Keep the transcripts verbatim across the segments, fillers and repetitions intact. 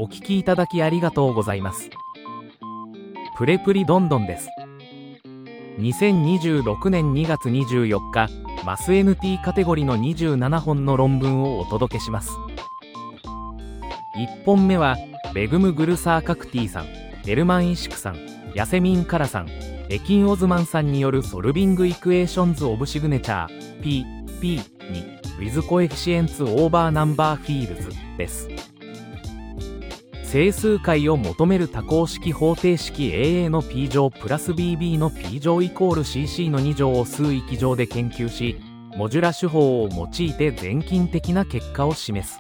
聞きいただきありがとうございます。プレプリどんどんです。にせんにじゅうろくねんにがつにじゅうよっか、マス エヌティー カテゴリのにじゅうななほんの論文をお届けします。いっぽんめは、ベグム・グルサーカクティさん、エルマン・イシクさん、ヤセミン・カラさん、エキン・オズマンさんによるソルビング・イクエーションズ・オブ・シグネチャー P、P に with coefficients over number fields です。整数解を求める多項式方程式 エーエー の P 乗プラス ビービー の P 乗イコール シーシー のに乗を数域上で研究し、モジュラ手法を用いて全近的な結果を示す。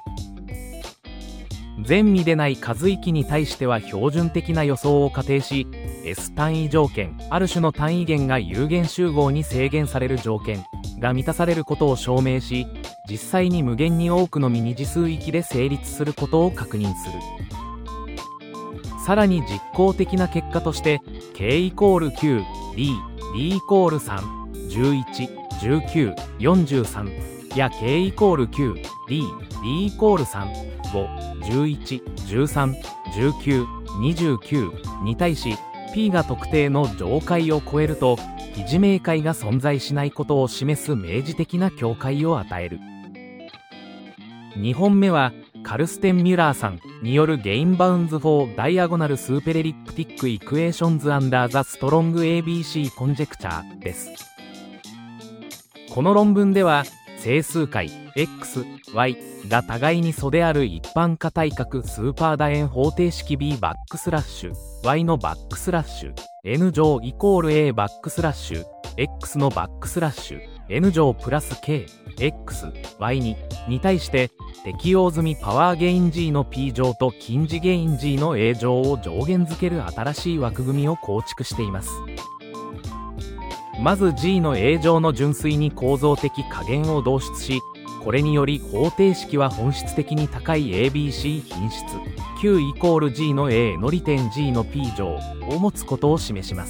全味でない数域に対しては標準的な予想を仮定し、S 単位条件、ある種の単位元が有限集合に制限される条件が満たされることを証明し、実際に無限に多くの未二次数域で成立することを確認する。さらに実行的な結果として K イコールきゅう、D、D イコールさん、じゅういち、じゅうきゅう、よんじゅうさんや K イコールきゅう、D、D イコールさん、ご、じゅういち、じゅうさん、じゅうきゅう、にじゅうきゅうに対し P が特定の上解を超えると非自明解が存在しないことを示す明示的な境界を与える。にほんめはカルステン・ミュラーさんによるゲインバウンズ・フォー・ダイアゴナル・スーペレリプティック・イクエーションズ・アンダー・ザ・ストロング・エービーシー・コンジェクチャーです。この論文では整数解 X、Y が互いに素である一般化対角スーパー楕円方程式 B バックスラッシュ Y のバックスラッシュ N 乗イコール A バックスラッシュ X のバックスラッシュ N 乗プラス K X、Y に に対して適用済みパワーゲイン G の P 乗と近似ゲイン G の A 乗を上限づける新しい枠組みを構築しています。まず G の A 乗の純粋に構造的加減を導出し、これにより方程式は本質的に高い エービーシー 品質 Q イコール G の A の利点 G の P 乗を持つことを示します。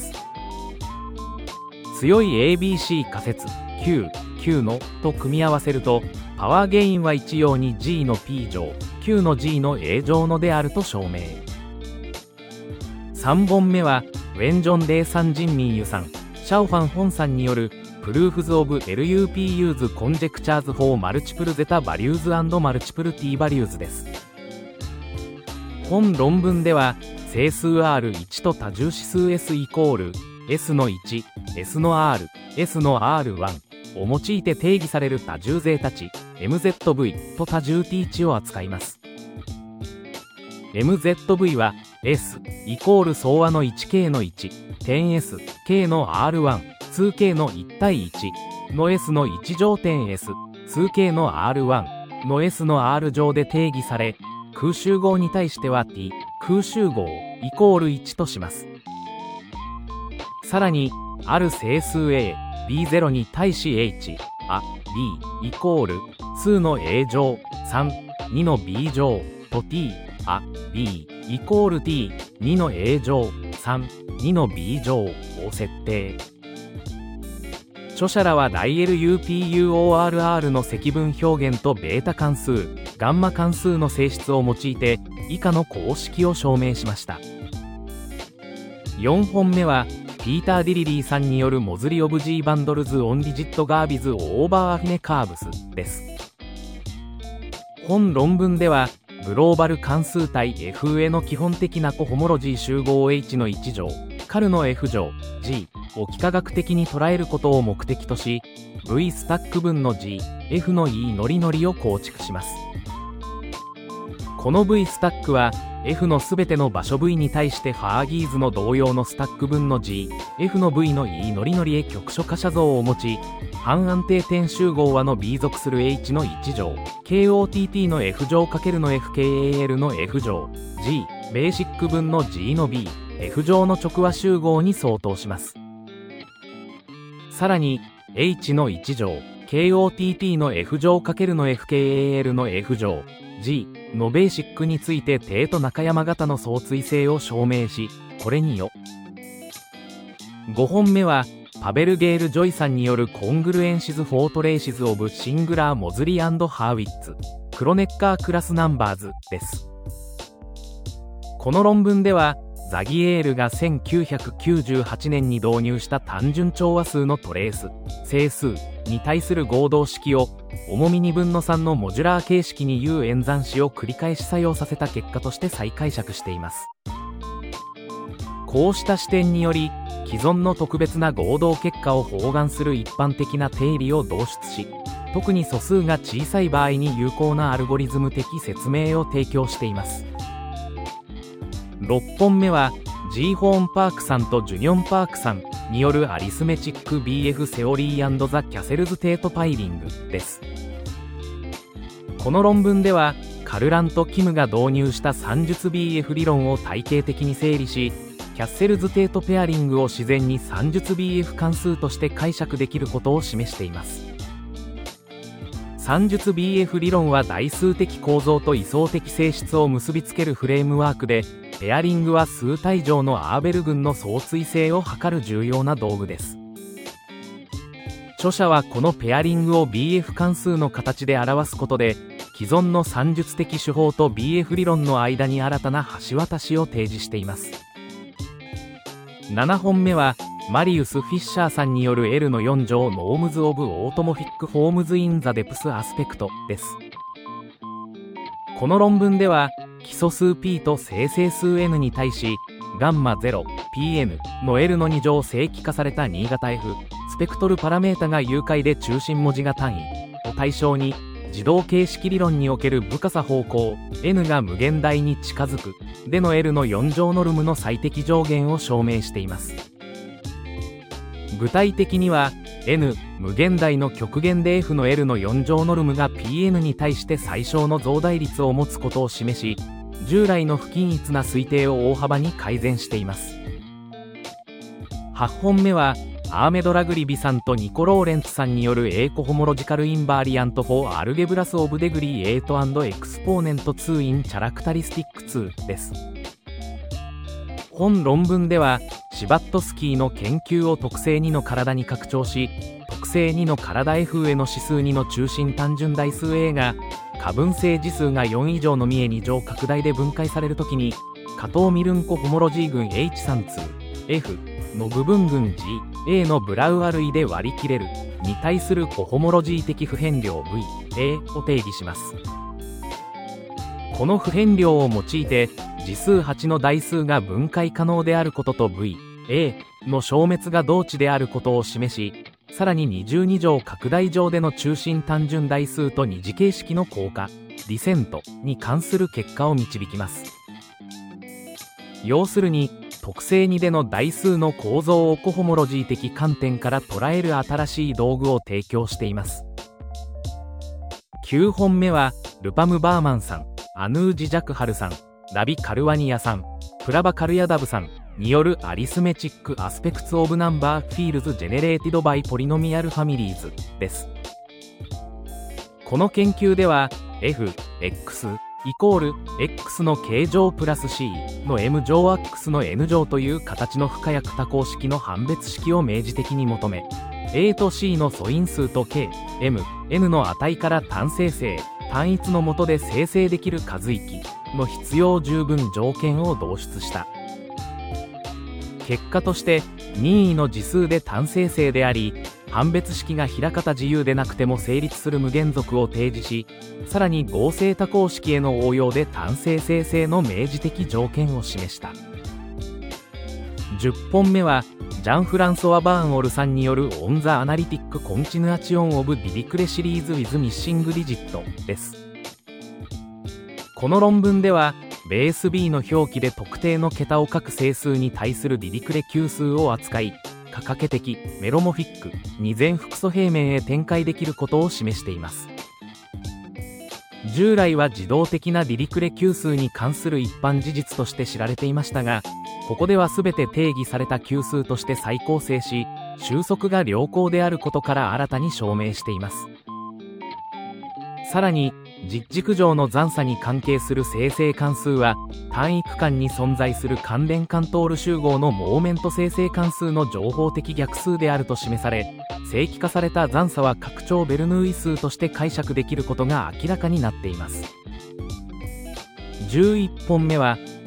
強い エービーシー 仮説 Q、Q のと組み合わせると、パワーゲインは一様に G の P 乗、Q の G の A 乗のであると証明。さんぼんめは、ウェンジョン・レイ・サン・ジンミンユさん、シャオファン・ホンさんによる、プルーフズ・オブ・エルユーピーユーズ・コンジェクチャーズ・フォー・マルチプル・ゼタ・バリューズ・アンド・マルチプル・T・バリューズです。本論文では、整数 アールいち と多重指数 S イコール、S のいち、S の R、S の アールワン、を用いて定義される多重ゼータ値 エムゼットブイ と多重 T 値を扱います。エムゼットブイ は S イコール総和の いちケー のいち、点 S、K の アールワン、数 K のいち対いちの S のいち乗点 S、数 K の アールワン の S の R 乗で定義され、空集合に対しては T、空集合イコールいちとします。さらに、ある整数 A、ビーゼロ に対し H、あ、B イコール、数の A 乗、さん、にの B 乗と T、あ、B イコール T、にの A 乗、さん、にの B 乗を設定。著者らは ダイエルユーピーユーオーアールアール の積分表現とベータ関数、ガンマ関数の性質を用いて、以下の公式を証明しました。よんほんめは、ピーター・ディリリーさんによるモズリ・オブ・G・バンドルズ・オン・ディジット・ガービズ・オーバー・アフィネ・カーブスです。本論文では、グローバル関数体 エフ への基本的なコホモロジー集合 H のいち乗、カルの F 乗 G を幾何学的に捉えることを目的とし、V スタック分の G、F の E ノリノリを構築します。この V スタックは、F のすべての場所 V に対してファーギーズの同様のスタック分の G、F の V の E ノリノリへ局所可写像を持ち、半安定点集合和の B 属する H のいち乗、ケーオーティーティー の F 乗×の エフケーエーエル の F 乗、G、ベーシック分の G の B、F 乗の直和集合に相当します。さらに、H のいち乗、ケーオーティーティー の F 乗×の エフケーエーエル の F 乗、G のベーシックについて帝都中山型の相対性を証明し、これによ。ごほんめは、パベルゲール・ジョイさんによるコングルエンシズ・フォートレーシズ・オブ・シングラー・モズリー&ハーウィッツ、クロネッカー・クラス・ナンバーズです。 この論文ではザギエールがせんきゅうひゃくきゅうじゅうはちねんに導入した単純調和数のトレース整数に対する合同式を重みにぶんのさんのモジュラー形式に U 演算子を繰り返し作用させた結果として再解釈しています。こうした視点により既存の特別な合同結果を包含する一般的な定理を導出し、特に素数が小さい場合に有効なアルゴリズム的説明を提供しています。ろっぽんめは G ホーンパークさんとジュニョンパークさんによるアリスメチック ビーエフ セオリー&ザ・キャセルズ・テート・パイリングです。この論文ではカルランとキムが導入した算術 ビーエフ 理論を体系的に整理し、キャッセルズ・テート・ペアリングを自然に算術 ビーエフ 関数として解釈できることを示しています。算術 ビーエフ 理論は代数的構造と位相的性質を結びつけるフレームワークで、ペアリングは数体上のアーベル群の相対性を測る重要な道具です。著者はこのペアリングを ビーエフ 関数の形で表すことで、既存の算術的手法と ビーエフ 理論の間に新たな橋渡しを提示しています。ななほんめはマリウス・フィッシャーさんによる エル のよん乗ノームズ・オブ・オートモフィック・フォームズ・イン・ザ・デプス・アスペクトです。この論文では基礎数 P と生成数 N に対しガンマ ゼロピーエヌ の エル のに乗正規化された新型 F スペクトルパラメータが有解で中心文字が単位を対象に、自動形式理論における深さ方向 N が無限大に近づくでの エル のよん乗ノルムの最適上限を証明しています。具体的には N 無限大の極限で F の エル のよん乗ノルムが ピーエヌ に対して最小の増大率を持つことを示し、従来の不均一な推定を大幅に改善しています。はちほんめはアーメド・ラグリビさんとニコ・ローレンツさんによるエーコホモロジカル・インバーリアント・フォー・アルゲブラス・オブ・デグリーエイト &エクスポーネントツー イン・チャラクタリスティックツーです。本論文ではシバットスキーの研究を特性にの体に拡張し、特性にの体 F への指数にの中心単純代数 A が可分性次数がよん以上のミエに乗拡大で分解されるときに、加藤ミルンコホモロジー群 エイチさんツーエフ の部分群 G、A のブラウア類で割り切れるに対するコホモロジー的不変量 V、A を定義します。この不変量を用いて次数はちの代数が分解可能であることと V、A の消滅が同値であることを示し、さらににじゅうに乗拡大上での中心単純代数と二次形式の効果、ディセントに関する結果を導きます。要するに、特性にでの代数の構造をコホモロジー的観点から捉える新しい道具を提供しています。きゅうほんめは、ルパム・バーマンさん、アヌージ・ジャクハルさん、ラビ・カルワニアさん、プラバ・カルヤダブさんによるアリスメチック・アスペクツ・オブ・ナンバー・フィールズ・ジェネレーティド・バイ・ポリノミアル・ファミリーズです。この研究では F、X イコール X の K 乗プラス C の M 乗 X の N 乗という形の不可逆多項式の判別式を明示的に求め、A と C の素因数と K、M、N の値から単生成、単一の下で生成できる数域の必要十分条件を導出した。結果として任意の次数で単生成であり、判別式が枚方自由でなくても成立する無限族を提示し、さらに合成多項式への応用で単生成性の明示的条件を示した。じゅっぽんめはジャン・フランソワ・バーンオルさんによるオン・ザ・アナリティック・コンチヌアチオン・オブ・ディリクレシリーズ・ウィズ・ミッシング・ディジットです。この論文ではベース B の表記で特定の桁を書く整数に対するディリクレ級数を扱い、可掛け的メロモフィックに全複素平面へ展開できることを示しています。従来は自動的なディリクレ級数に関する一般事実として知られていましたが、ここでは全て定義された級数として再構成し、収束が良好であることから新たに証明しています。さらに実軸上の残差に関係する生成関数は単位区間に存在する関連カントール集合のモーメント生成関数の情報的逆数であると示され、正規化された残差は拡張ベルヌーイ数として解釈できることが明らかになっています。じゅういっぽんめは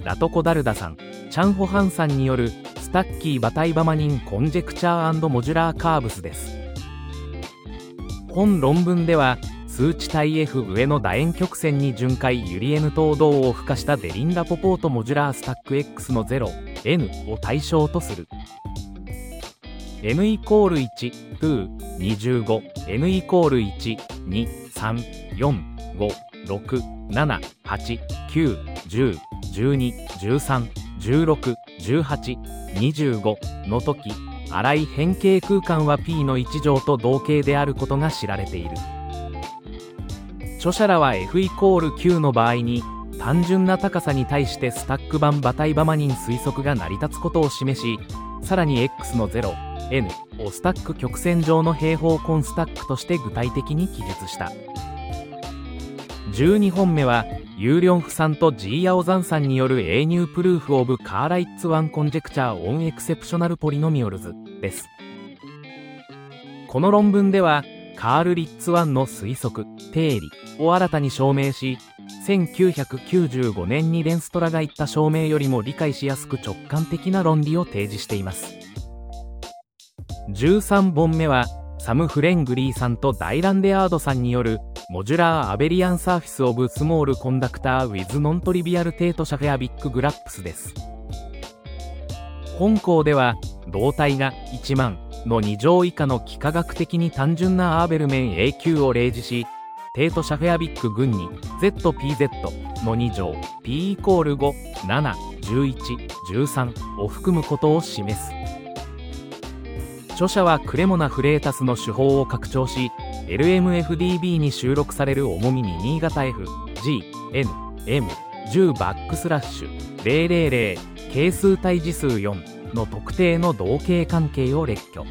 ラトコダルダさん、チャンホハンさんによるスタッキー・バタイバマニン・コンジェクチャー&モジュラー・カーブスです。本論文では数値体 F 上の楕円曲線に巡回ユリ N 等動を付加したデリン・ラポポートモジュラースタック X の ゼロ、エヌ を対象とする。N イコールいち、に、にじゅうご、N イコールいち、に、さん、よん、ご、ろく、なな、はち、きゅう、じゅう、じゅうに、じゅうさん、じゅうろく、じゅうはち、にじゅうごの時、粗い変形空間は P のいち乗と同型であることが知られている。著者らは F イコールきゅうの場合に単純な高さに対してスタック版バタイバマニン推測が成り立つことを示し、さらに X の ゼロ、エヌ をスタック曲線上の平方根スタックとして具体的に記述した。じゅうにほんめはユーリョンフさんとジーヤオザンさんによる永入プルーフオブカーライッツワンコンジェクチャーオンエクセプショナルポリノミオルズです。この論文ではカール・リッツワンの推測、定理を新たに証明し、せんきゅうひゃくきゅうじゅうごねんにレンストラが言った証明よりも理解しやすく直感的な論理を提示しています。じゅうさんぼんめはサム・フレングリーさんとダイランデアードさんによるモジュラー・アベリアン・サーフィス・オブ・スモール・コンダクター・ウィズ・ノントリビアル・テート・シャフェアビック・グラップスです。本項では導体がいちまんのに乗以下の幾何学的に単純なアーベル面 エーキュー を例示し、テート・シャフェアビック群に ゼットピーゼット のに乗 P イコールご、なな、じゅういち、じゅうさんを含むことを示す。著者はクレモナ・フレータスの手法を拡張し、エルエムエフディービー に収録される重みにに型 F、G、N、M、じゅうバックスラッシュ、ゼロゼロゼロ、係数対次数よんの特定の同型関係を列挙。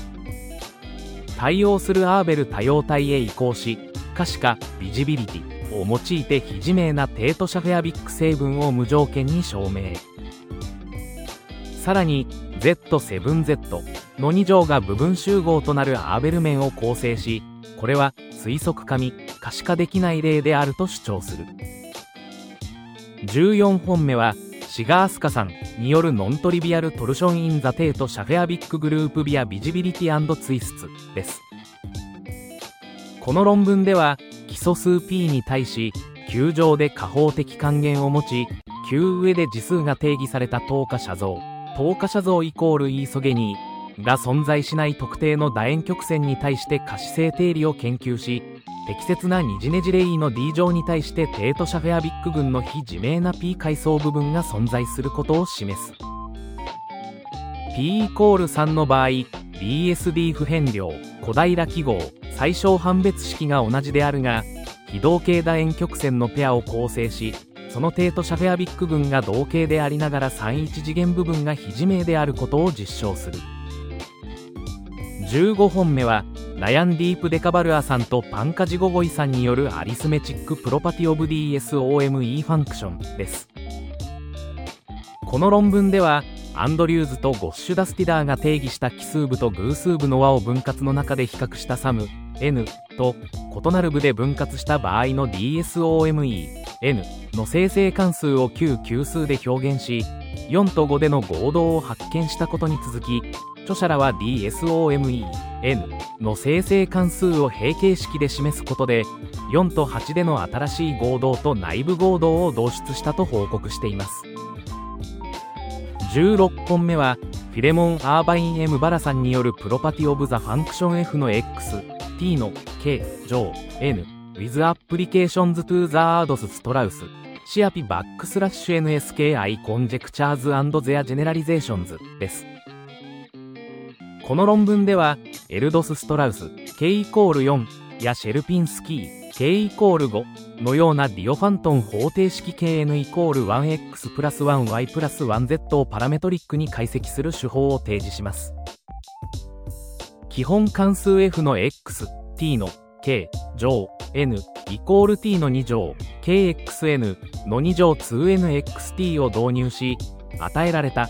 対応するアーベル多様体へ移行し、可視化、ビジビリティを用いて非自明なテートシャフェアビック成分を無条件に証明。さらに ゼットセブンゼット のに乗が部分集合となるアーベル面を構成し、これは推測可未可視化できない例であると主張する。じゅうよんほんめはシガースカさんによるノントリビアルトルション・イン・ザ・テート・シャフェアビック・グループ・ビア・ビジビリティ&ツイスツです。この論文では基礎数 P に対しきゅう乗で加法的還元を持ち、きゅう上で次数が定義された等価写像、等価写像イコールイーソゲニーが存在しない特定の楕円曲線に対して可視性定理を研究し、適切な二次ねじれ E の D 乗に対してテートシャフェアビック群の非自明な P 階層部分が存在することを示す。P イコールさんの場合、ビーエスディー 不変量、小平記号、最小判別式が同じであるが、非同型楕円曲線のペアを構成し、そのテートシャフェアビック群が同型でありながらさん一次元部分が非自明であることを実証する。じゅうごほんめはナヤン・ディープ・デカバルアさんとパンカジ・ゴゴイさんによるアリスメチック・プロパティ・オブ・ディーエスオーエムイー ファンクションです。この論文ではアンドリューズとゴッシュ・ダスティダーが定義した奇数部と偶数部の和を分割の中で比較したサム N と異なる部で分割した場合の ディーエスオーエムイーエヌ の生成関数を旧級数で表現し、よんとごでの合同を発見したことに続き、著者らは ディーエスオーエムイーエヌ の生成関数を平形式で示すことで、よんとはちでの新しい合同と内部合同を導出したと報告しています。じゅうろっぽんめはフィレモン・アーバイン・エム・バラさんによるプロパティ・オブ・ザ・ファンクション F の X、T の K 乗 N with applications to the Ardous Strauss シアピバックスラッシュ エヌエスケーアイ conjectures and their generalizations です。この論文ではエルドス・ストラウス K イコールよんやシェルピンスキー K イコールごのようなディオファントン方程式 ケーエヌ イコール ワンエックス プラス ワンワイ プラス ワンゼット をパラメトリックに解析する手法を提示します。基本関数 F の X、T の K 乗 N イコール T のに乗 ケーエックスエヌ のに乗 ツーエヌエックスティー を導入し、与えられた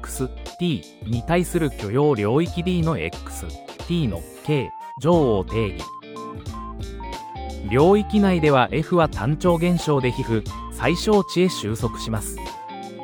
X、T に対する許容領域 D の X、T の K 乗を定義。領域内では F は単調現象で皮膚、最小値へ収束します。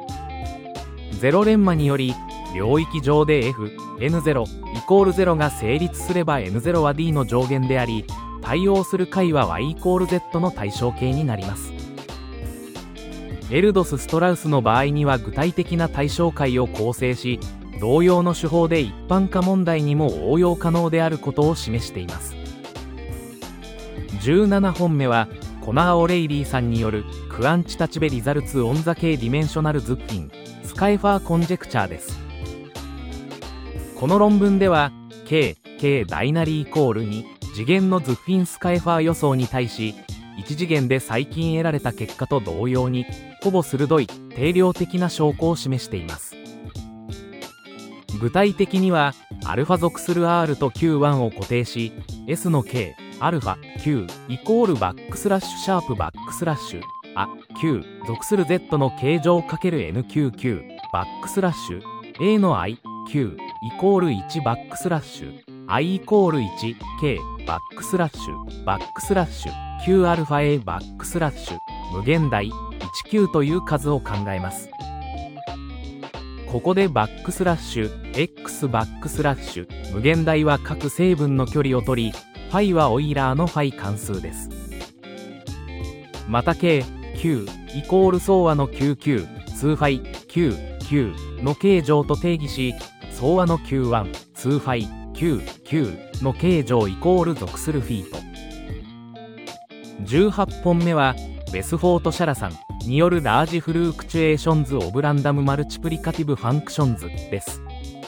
ゼロレンマにより、領域上で エフエヌゼロ イコールゼロが成立すれば エヌゼロ は ディー の上限であり、対応する解は ワイ イコール ゼット の対象形になります。エルドス・ストラウスの場合には具体的な対象解を構成し、同様の手法で一般化問題にも応用可能であることを示しています。じゅうななほんめはコナー・オレイリーさんによるクアンチタチベリザルツ・オン・ザ・K・ディメンショナル・ズッフィン・スカイファー・コンジェクチャーです。この論文では K、K 大なりイコールに次元のズッフィン・スカイファー予想に対し、いち次元で最近得られた結果と同様にほぼ鋭い定量的な証拠を示しています。具体的にはアルファ属する R と キューワン を固定し S の K アルファ Q イコールバックスラッシュシャープバックスラッシュあ Q 属する Z の形状 ×エヌキューキュー バックスラッシュ A の I Q イコールいちバックスラッシュ I イコールいち K バックスラッシュバックスラッシュ Q アルファ A バックスラッシュ無限大いちきゅうという数を考えます。ここでバックスラッシュ X バックスラッシュ無限大は各成分の距離を取り、ファイはオイラーのファイ関数です。また K、Q イコール相和の キューキュー、ツーファイ、Q、Q の形状と定義し、相和の キューワン、ツーファイ、Q、Q の形状イコール属するフィート。じゅうはっぽんめはベスフォート・シャラさんによるラージフルークチュエーションズ・オブ・ランダム・マルチプリカティブ・ファンクションズです。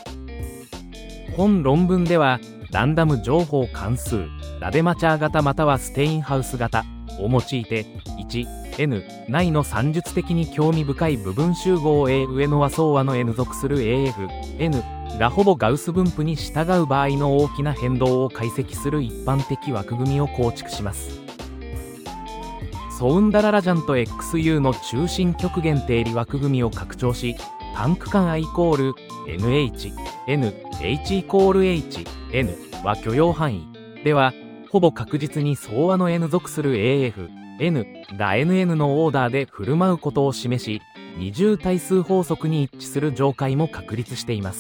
本論文ではランダム情報関数ラデマチャー型またはステインハウス型を用いて いちエヌ 内の算術的に興味深い部分集合 A 上の和相和の N 属する エーエフエヌ がほぼガウス分布に従う場合の大きな変動を解析する一般的枠組みを構築します。ソウンダララジャンと エックスユー の中心極限定理枠組みを拡張し、タンク間 I イコール エヌエイチ、N、H イコール H、N は許容範囲では、ほぼ確実に相和の N 属する エーエフ、N が エヌエヌ のオーダーで振る舞うことを示し、二重対数法則に一致する上解も確立しています。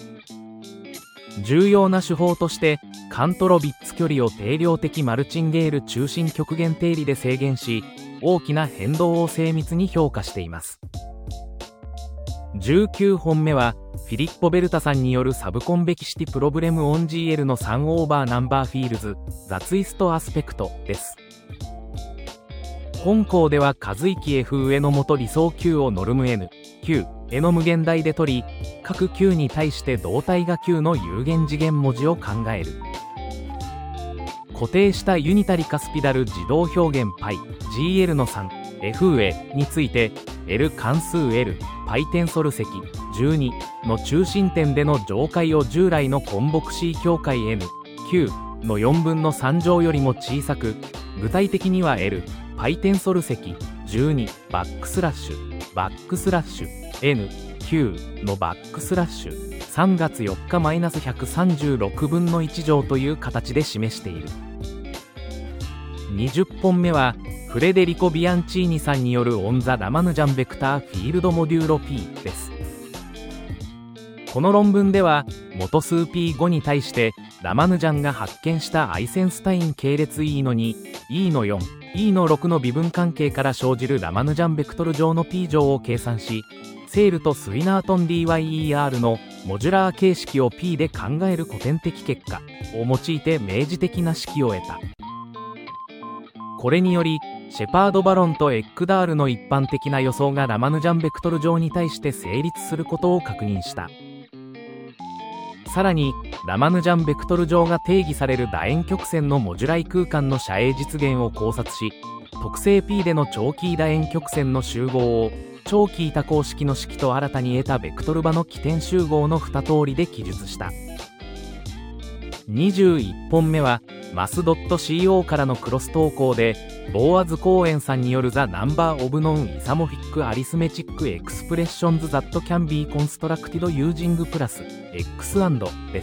重要な手法として、カントロビッツ距離を定量的マルチンゲール中心極限定理で制限し、大きな変動を精密に評価しています。じゅうきゅうほんめは、フィリッポ・ベルタさんによるサブコンベキシティプロブレムオン ジーエル のさんオーバーナンバーフィールズ、ザツイストアスペクトです。本項では数域 F 上の元理想 Q をノルム N、Q、への無限大で取り、各 Q に対して同体が Q の有限次元文字を考える。固定したユニタリカスピダル自動表現 π、ジーエル の さん、F 上について、L 関数 L、π テンソル積じゅうにの中心点での上解を従来のコンボクシー境界 N、Q のよんぶんのさん乗よりも小さく、具体的には L、π テンソル積じゅうにバックスラッシュ、バックスラッシュ、N、Q のバックスラッシュ、さんがつよっかマイナスひゃくさんじゅうろくぶんのいち乗という形で示している。にじゅっぽんめは、フレデリコ・ビアンチーニさんによるオン・ザ・ラマヌジャン・ベクター・フィールド・モデューロ P です。この論文では、元数 ピーご に対して、ラマヌジャンが発見したアイセンスタイン系列 イー のに、イー のよん、イー のろくの微分関係から生じるラマヌジャンベクトル上の P 乗を計算し、セールとスウィナートン ディーワイイーアール のモジュラー形式を P で考える古典的結果を用いて明示的な式を得た。これにより、シェパード・バロンとエックダールの一般的な予想がラマヌジャンベクトル上に対して成立することを確認した。さらに、ラマヌジャンベクトル上が定義される楕円曲線のモジュライ空間の斜影実現を考察し、特性 P での長期楕円曲線の集合を長期多項式の式と新たに得たベクトル場の起点集合のに通りで記述した。にじゅういっぽんめは、マス .co からのクロス投稿で、ボーアズ・コーエンさんによるザ・ナンバー・オブ・ノン・イサモフィック・アリスメチック・エクスプレッションズ・ザット・キャン・ビー・コンストラクティド・ユージング・プラス X& です。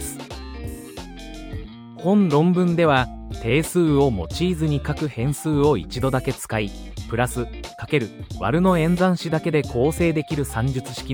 本論文では、定数を用いずに各変数を一度だけ使い、プラス、かける、割るの演算子だけで構成できる算術式の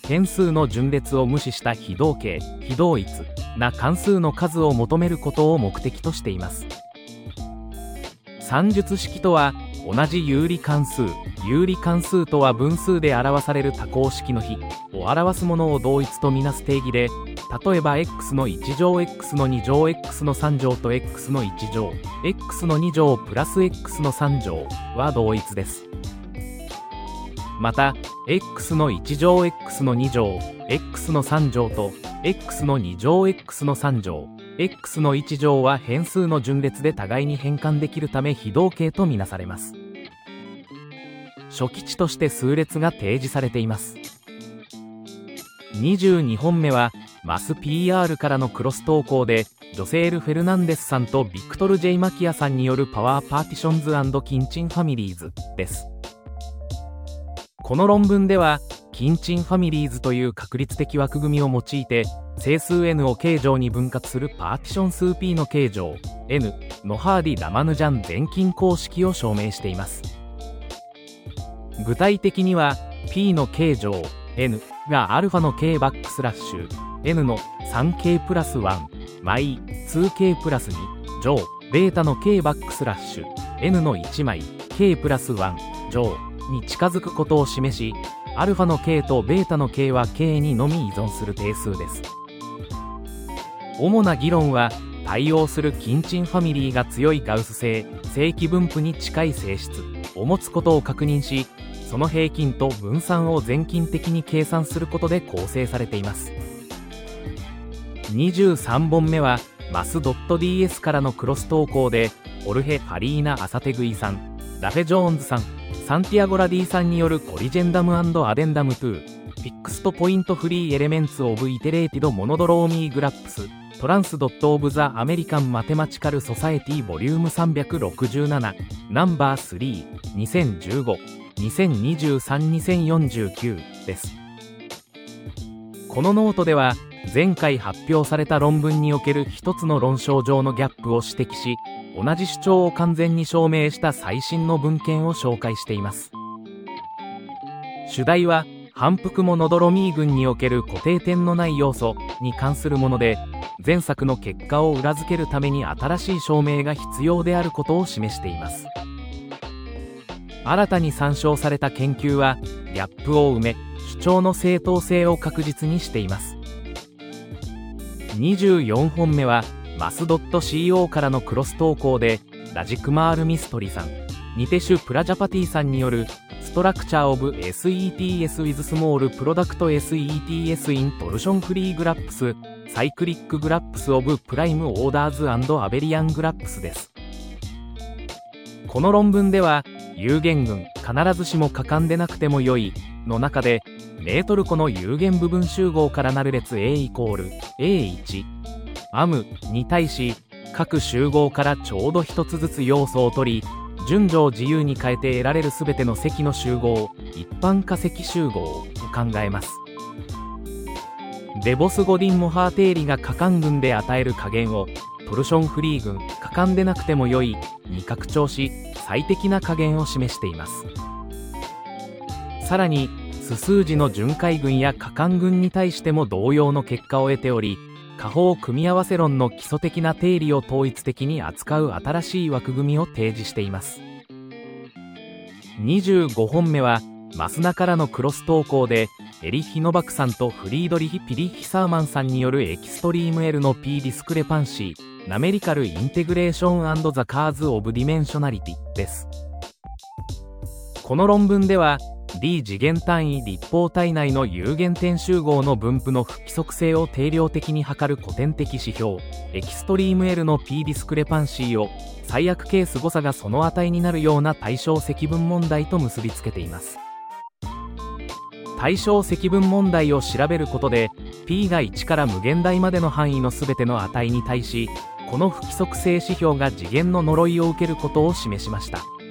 変数の順列を無視した非同型、非同一な関数の数を求めることを目的としています。算術式とは、同じ有理関数、有理関数とは分数で表される多項式の比を表すものを同一とみなす定義で、例えば x のいち乗 x のに乗 x のさん乗と x のいち乗 x のに乗プラス x のさん乗は同一です。また x のいち乗 x のに乗 x のさん乗と x のに乗 x のさん乗 x のいち乗は変数の順列で互いに変換できるため非同型とみなされます。初期値として数列が提示されています。にじゅうにほんめはマス ピーアール からのクロス投稿でジョセール・フェルナンデスさんとビクトル・ジェイ・マキアさんによるパワーパーティションズ&キンチンファミリーズです。この論文ではキンチンファミリーズという確率的枠組みを用いて整数 n を形状に分割するパーティション数 P の形状 n のハーディ・ラマヌジャン全近公式を証明しています。具体的には P の形状 n が α の k バックスラッシュ n の スリーケー プラスいち枚 ツーケー プラスに乗 β の k バックスラッシュ n のいち枚 k プラスいち乗に近づくことを示し、α の k と β の k は k にのみ依存する定数です。主な議論は対応するキンチンファミリーが強いガウス性正規分布に近い性質を持つことを確認し、その平均と分散を全近的に計算することで構成されています。にじゅうさんぼんめはマス .ds からのクロス投稿でオルヘ・ファリーナ・アサテグイさん、ラフェ・ジョーンズさん、サンティアゴ・ラディさんによるコリジェンダム&アデンダムトゥーフィックストポイントフリーエレメンツオブイテレーティドモノドローミーグラップストランスドットオブザアメリカンマテマチカルソサエティボリュームさんびゃくろくじゅうななナンバースリー にせんじゅうご にせんにじゅうさん にせんよんじゅうきゅうです。このノートでは前回発表された論文における一つの論証上のギャップを指摘し、同じ主張を完全に証明した最新の文献を紹介しています。主題は反復モノドロミー群における固定点のない要素に関するもので、前作の結果を裏付けるために新しい証明が必要であることを示しています。新たに参照された研究はギャップを埋め、主張の正当性を確実にしています。にじゅうよんほんめはマス .co からのクロス投稿でラジクマール・ミストリさん、ニテシュ・プラジャパティさんによるストラクチャーオブ エスイーティーエス with small product エスイーティーエス in torsion free graphs サイクリックグラップスオブプライムオーダーズ&アベリアングラップスです。この論文では有限群必ずしも可感でなくても良いの中でメートル個の有限部分集合からなる列 A イコール エーワン アム に対し各集合からちょうど一つずつ要素を取り順序を自由に変えて得られるすべての積の集合一般化積集合を考えます。デボス・ゴディン・モハー定理が可感群で与える加減をトルションフリー群可感でなくても良いに拡張し最適な加減を示しています。さらに素数字の巡回群や可感群に対しても同様の結果を得ており、加法組み合わせ論の基礎的な定理を統一的に扱う新しい枠組みを提示しています。にじゅうごほんめはマスナからのクロス投稿でエリヒ・ノバクさんとフリードリヒ・ピリヒサーマンさんによるエキストリーム L の P ディスクレパンシーナメリカルインテグレーション&ザカーズ・オブ・ディメンショナリティです。この論文では D 次元単位立方体内の有限点集合の分布の不規則性を定量的に測る古典的指標エキストリーム L の P ディスクレパンシーを最悪ケース誤差がその値になるような対称積分問題と結びつけています。対称積分問題を調べることで P がいちから無限大までの範囲のすべての値に対しこの不規則性指標が次元の呪いを受けることを示しました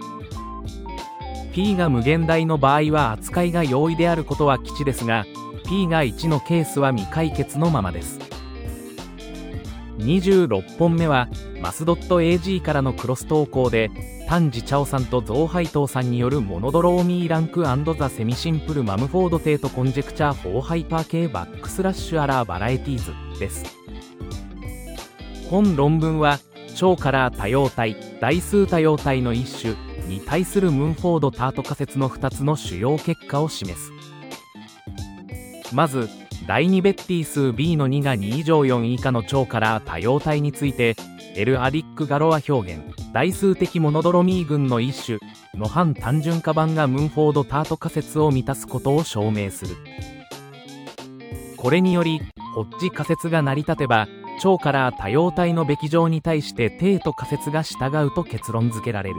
。P が無限大の場合は扱いが容易であることは吉ですが P がいちのケースは未解決のままです。にじゅうろっぽんめはマスドット エージー からのクロス投稿で、丹治茶夫さんとゾウハイトウさんによるモノドローミーランク&ザ・セミシンプル・マムフォード・テート・コンジェクチャー・フォー・ハイパー系バックスラッシュ・アラー・バラエティーズです。本論文は、超カラー多様体、大数多様体の一種に対するムンフォード・タート仮説のふたつの主要結果を示す。まず、第にベッティ数 ビー のにがに以上よん以下の超カラー多様体について、エル・アディック・ガロア表現、大数的モノドロミー群の一種の反単純化版がムンフォード・タート仮説を満たすことを証明する。これにより、ホッジ仮説が成り立てば、超カラー多様体のべき乗に対してテート仮説が従うと結論付けられる。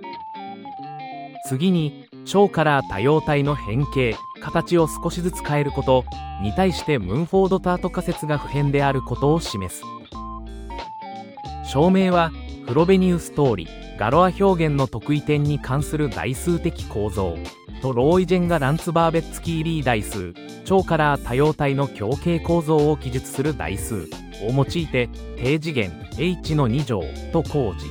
次に、超カラー多様体の変形、形を少しずつ変えることに対してムンフォード・タート仮説が不変であることを示す。証明は、フロベニウス通り、ガロア表現の特異点に関する大数的構造とローイジェンがランツバーベッツキーリー代数、超カラー多様体の強形構造を記述する代数を用いて低次元 H のに乗と公示。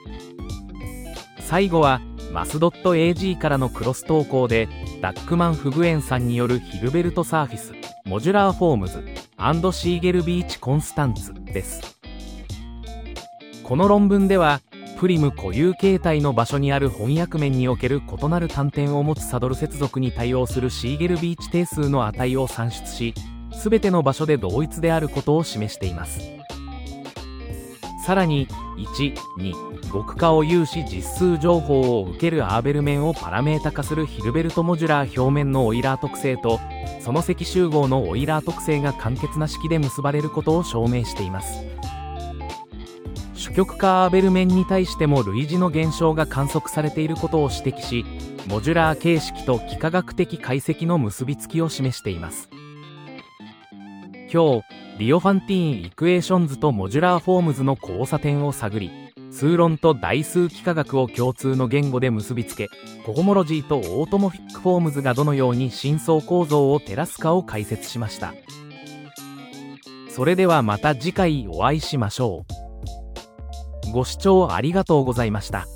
最後はマスドット エージー からのクロス投稿でダックマン・フグエンさんによるヒルベルトサーフィス、モジュラーフォームズ&シーゲルビーチ・コンスタンツです。この論文ではプリム固有形態の場所にある翻訳面における異なる単点を持つサドル接続に対応するシーゲルビーチ定数の値を算出し、すべての場所で同一であることを示しています。さらにいち、に、極化を有し実数情報を受けるアーベル面をパラメータ化するヒルベルトモジュラー表面のオイラー特性とその積集合のオイラー特性が簡潔な式で結ばれることを証明しています。主極化アーベル面に対しても類似の現象が観測されていることを指摘し、モジュラー形式と幾何学的解析の結びつきを示しています。今日、ディオファンティーンイクエーションズとモジュラーフォームズの交差点を探り、数論と代数幾何学を共通の言語で結びつけ、コホモロジーとオートモフィックフォームズがどのように深層構造を照らすかを解説しました。それではまた次回お会いしましょう。ご視聴ありがとうございました。